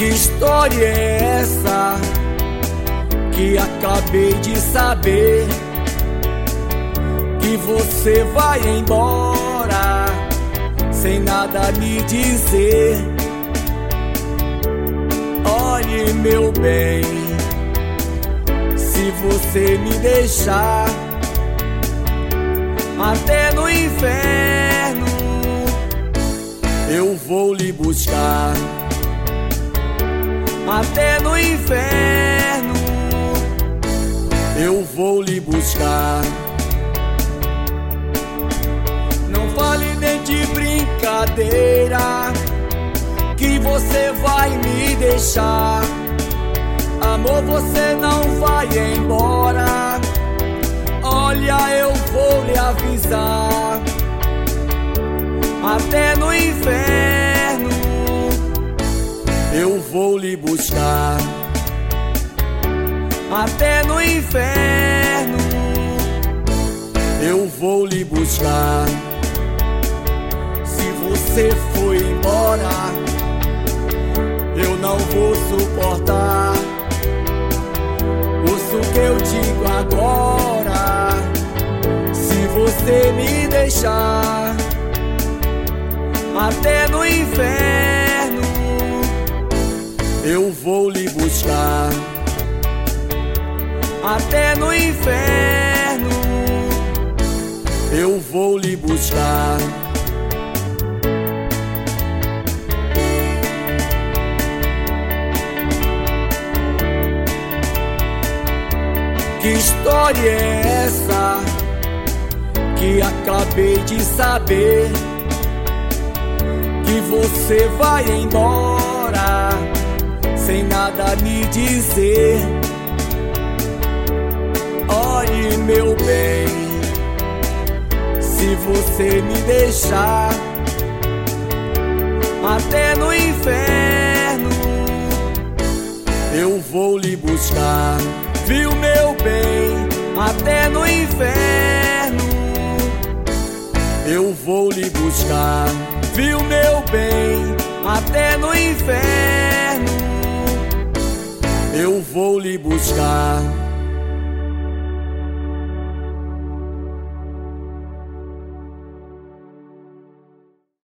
Que história é essa que acabei de saber? Que você vai embora sem nada me dizer. Olhe, meu bem, se você me deixar, até no inferno eu vou lhe buscar. Até no inferno eu vou lhe buscar. Não fale nem de brincadeira que você vai me deixar. Amor, você não vai embora. Olha, eu vou lhe avisar. Até no inferno eu vou lhe buscar. Até no inferno eu vou lhe buscar. Se você foi embora, eu não vou suportar. Ouça o que eu digo agora. Se você me deixar, até no inferno eu vou lhe buscar. Até no inferno eu vou lhe buscar. Que história é essa que acabei de saber? Que você vai embora sem nada me dizer. Olhe, meu bem, se você me deixar, até no inferno eu vou lhe buscar. Viu, meu bem, até no inferno eu vou lhe buscar. Viu, meu bem, até no inferno eu vou lhe buscar.